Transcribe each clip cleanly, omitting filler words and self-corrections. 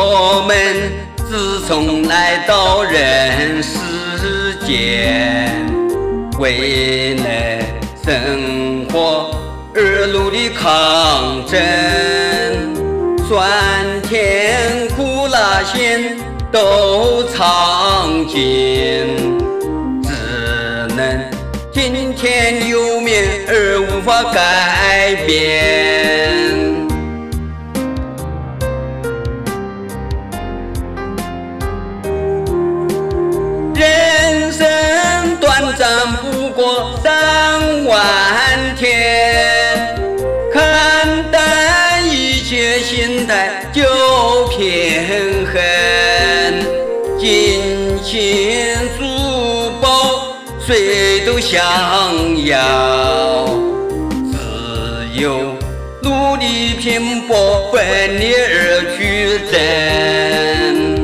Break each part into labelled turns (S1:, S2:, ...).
S1: 我们自从来到人世间，为了生活而努力抗争，酸甜苦辣咸都尝尽，只能听天由命而无法改变。人生短暂不过3万天，看淡一切心态就平衡，金钱珠宝谁都想要，只有努力拼搏奋力而去争。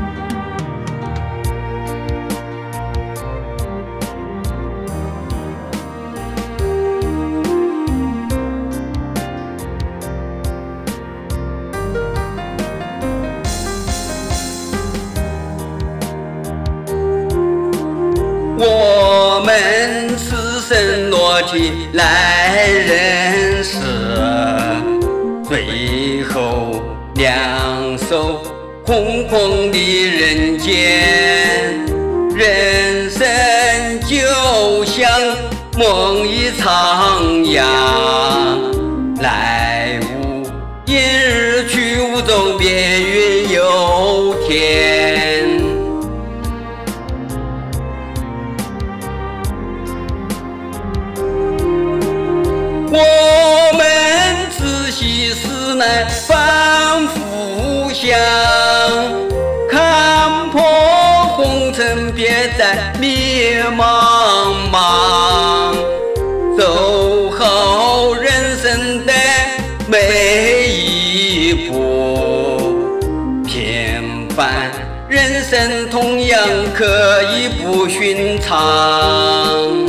S1: 我们赤身裸体来人世，最后两手空空的人间。人生就像梦一场呀，来无影日去无踪，边云有天。我们仔细思来反复想，看破红尘别再迷茫茫，走好人生的每一步，平凡人生同样可以不寻常。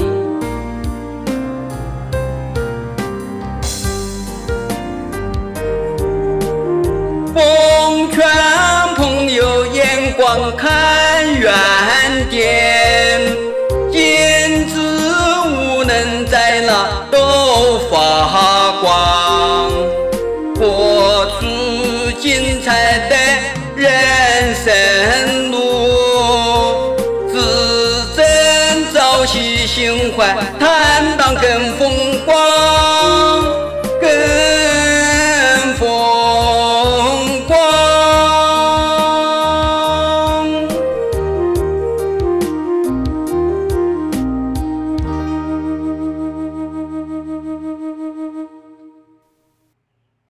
S1: 奉劝朋友眼光看远点，金子无能在哪都发光，活出精彩的人生路，自珍朝夕心怀，坦荡跟风